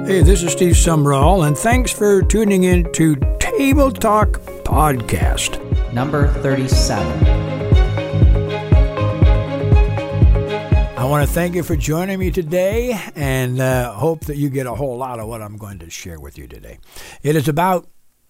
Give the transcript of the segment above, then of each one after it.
Hey, this is Steve Sumrall, and thanks for tuning in to Table Talk Podcast. Number 37. I want to thank you for joining me today, and hope that you get a whole lot of what I'm going to share with you today. It is about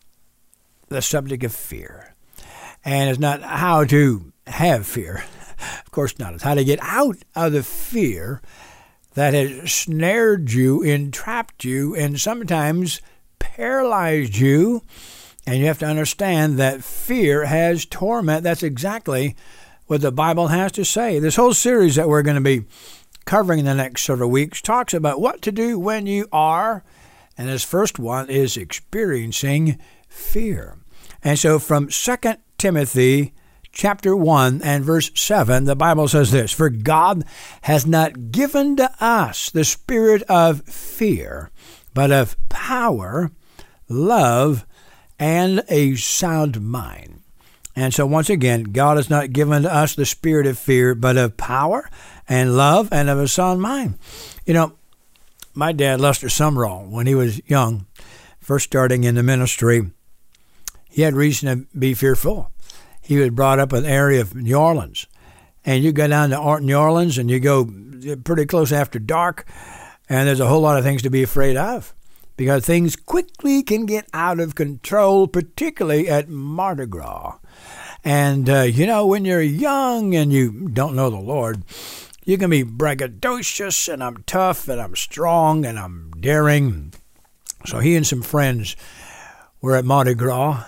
the subject of fear, and it's not how to have fear. Of course not. It's how to get out of the fear that has snared you, entrapped you, and sometimes paralyzed you. And you have to understand that fear has torment. That's exactly what the Bible has to say. This whole series that we're going to be covering in the next several weeks talks about what to do when you are, and this first one is experiencing fear. And so from 2 Timothy chapter 1 and verse 7, the Bible says this: "For God has not given to us the spirit of fear, but of power, love, and a sound mind." And so once again, God has not given to us the spirit of fear, but of power and love and of a sound mind. You know, my dad, Lester Sumrall, when he was young, first starting in the ministry, he had reason to be fearful. He was brought up in the area of New Orleans. And you go down to New Orleans and you go pretty close after dark, and there's a whole lot of things to be afraid of, because things quickly can get out of control, particularly at Mardi Gras. And, when you're young and you don't know the Lord, you can be braggadocious, and I'm tough, and I'm strong, and I'm daring. So he and some friends were at Mardi Gras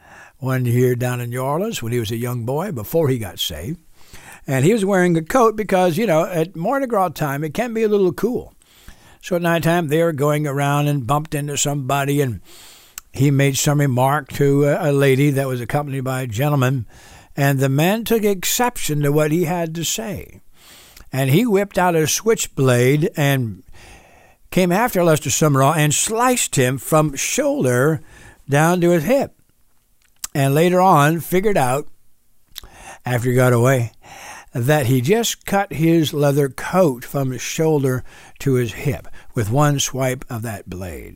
one year down in New Orleans when he was a young boy, before he got saved. And he was wearing a coat because, at Mardi Gras time, it can be a little cool. So at nighttime, they were going around and bumped into somebody, and he made some remark to a lady that was accompanied by a gentleman, and the man took exception to what he had to say. And he whipped out a switchblade and came after Lester Sumrall and sliced him from shoulder down to his hip. And later on figured out, after he got away, that he just cut his leather coat from his shoulder to his hip with one swipe of that blade.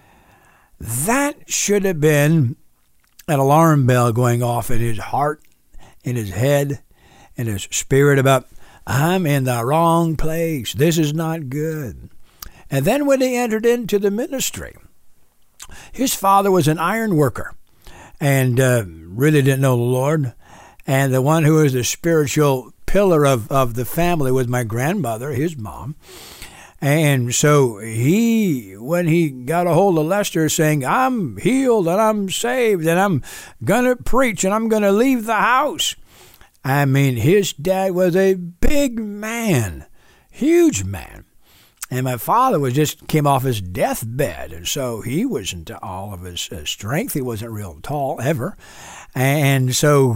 That should have been an alarm bell going off in his heart, in his head, in his spirit about, I'm in the wrong place. This is not good. And then when he entered into the ministry, his father was an iron worker and really didn't know the Lord. And the one who was the spiritual pillar of the family was my grandmother, his mom. And so when he got a hold of Lester saying, I'm healed and I'm saved and I'm going to preach and I'm going to leave the house. I mean, his dad was a big man, huge man. And my father just came off his deathbed, and so he wasn't all of his strength. He wasn't real tall ever. And so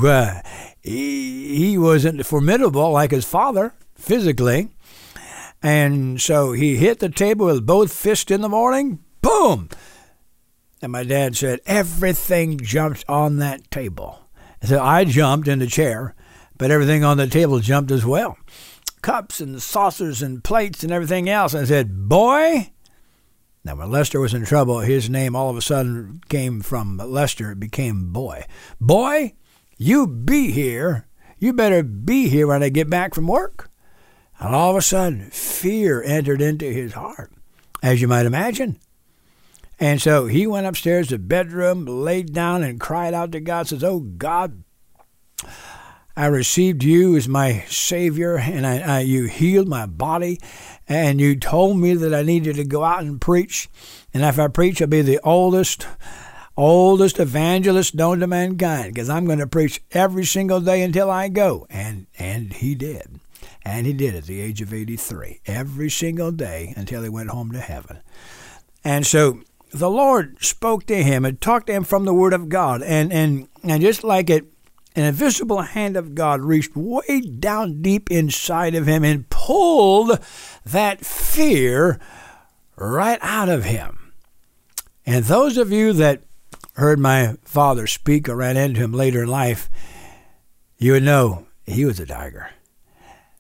he wasn't formidable like his father physically. And so he hit the table with both fists in the morning, boom! And my dad said, everything jumped on that table. And so I jumped in the chair, but everything on the table jumped as well. Cups and saucers and plates and everything else. And I said, boy. Now, when Lester was in trouble, his name all of a sudden came from Lester. It became Boy. Boy, you be here. You better be here when I get back from work. And all of a sudden, fear entered into his heart, as you might imagine. And so he went upstairs to the bedroom, laid down and cried out to God, says, oh, God, I received you as my Savior, and you healed my body, and you told me that I needed to go out and preach. And if I preach, I'll be the oldest evangelist known to mankind, because I'm going to preach every single day until I go. And he did. And he did at the age of 83, every single day until he went home to heaven. And so the Lord spoke to him and talked to him from the Word of God. And just like it, an invisible hand of God reached way down deep inside of him and pulled that fear right out of him. And those of you that heard my father speak or ran into him later in life, you would know he was a tiger.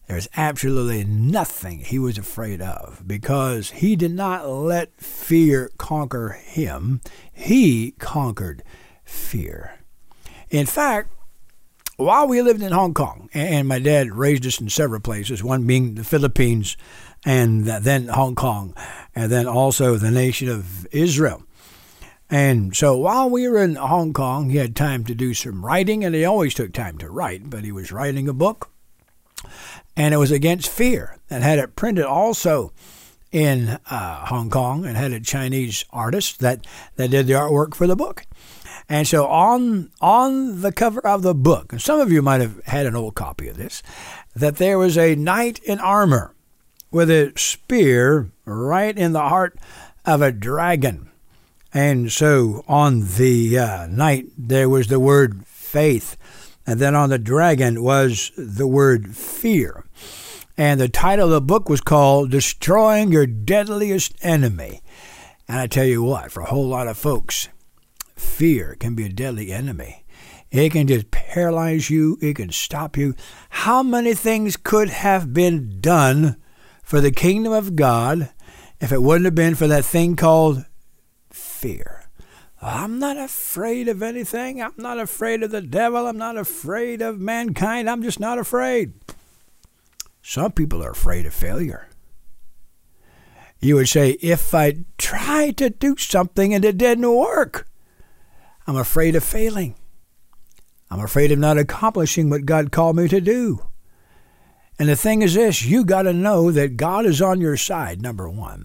There's absolutely nothing he was afraid of because he did not let fear conquer him. He conquered fear. In fact, while we lived in Hong Kong, and my dad raised us in several places, one being the Philippines, and then Hong Kong, and then also the nation of Israel. And so while we were in Hong Kong, he had time to do some writing, and he always took time to write, but he was writing a book, and it was against fear, and had it printed also in Hong Kong, and had a Chinese artist that did the artwork for the book. And so on the cover of the book, and some of you might have had an old copy of this, that there was a knight in armor with a spear right in the heart of a dragon. And so on the knight, there was the word faith. And then on the dragon was the word fear. And the title of the book was called Destroying Your Deadliest Enemy. And I tell you what, for a whole lot of folks, fear can be a deadly enemy. It can just paralyze you. It can stop you. How many things could have been done for the kingdom of God if it wouldn't have been for that thing called fear? I'm not afraid of anything. I'm not afraid of the devil. I'm not afraid of mankind. I'm just not afraid. Some people are afraid of failure. You would say, if I tried to do something and it didn't work, I'm afraid of failing. I'm afraid of not accomplishing what God called me to do. And the thing is this, you got to know that God is on your side, number one.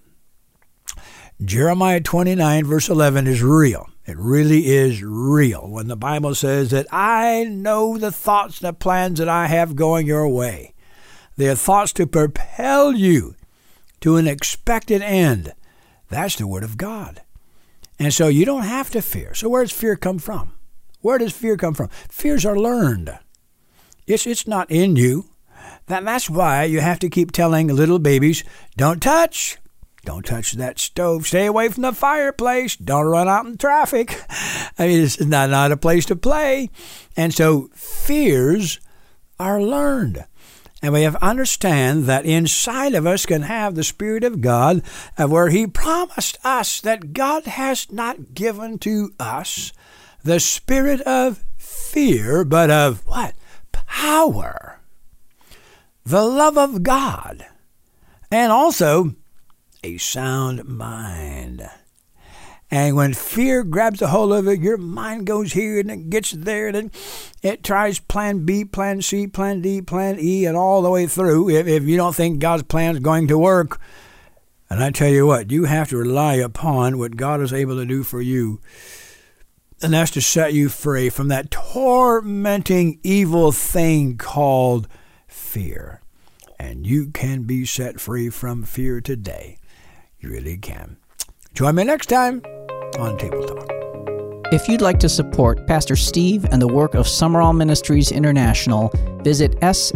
Jeremiah 29 verse 11 is real. It really is real when the Bible says that I know the thoughts and the plans that I have going your way. They are thoughts to propel you to an expected end. That's the word of God. And so you don't have to fear. So where does fear come from? Where does fear come from? Fears are learned. It's not in you. That's why you have to keep telling little babies, don't touch. Don't touch that stove. Stay away from the fireplace. Don't run out in traffic. I mean, it's not a place to play. And so fears are learned. And we have to understand that inside of us can have the Spirit of God, where He promised us that God has not given to us the spirit of fear, but of what? Power. The love of God. And also a sound mind. And when fear grabs a hold of it, your mind goes here and it gets there and it tries plan B, plan C, plan D, plan E, and all the way through. If you don't think God's plan is going to work, and I tell you what, you have to rely upon what God is able to do for you. And that's to set you free from that tormenting evil thing called fear. And you can be set free from fear today. You really can. Join me next time on Table Talk. If you'd like to support Pastor Steve and the work of Summerall Ministries International, visit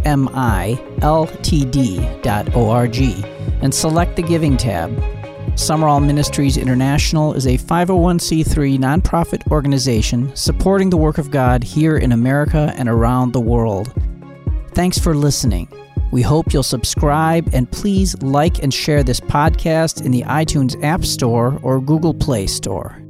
smiltd.org and select the Giving tab. Summerall Ministries International is a 501c3 nonprofit organization supporting the work of God here in America and around the world. Thanks for listening. We hope you'll subscribe and please like and share this podcast in the iTunes App Store or Google Play Store.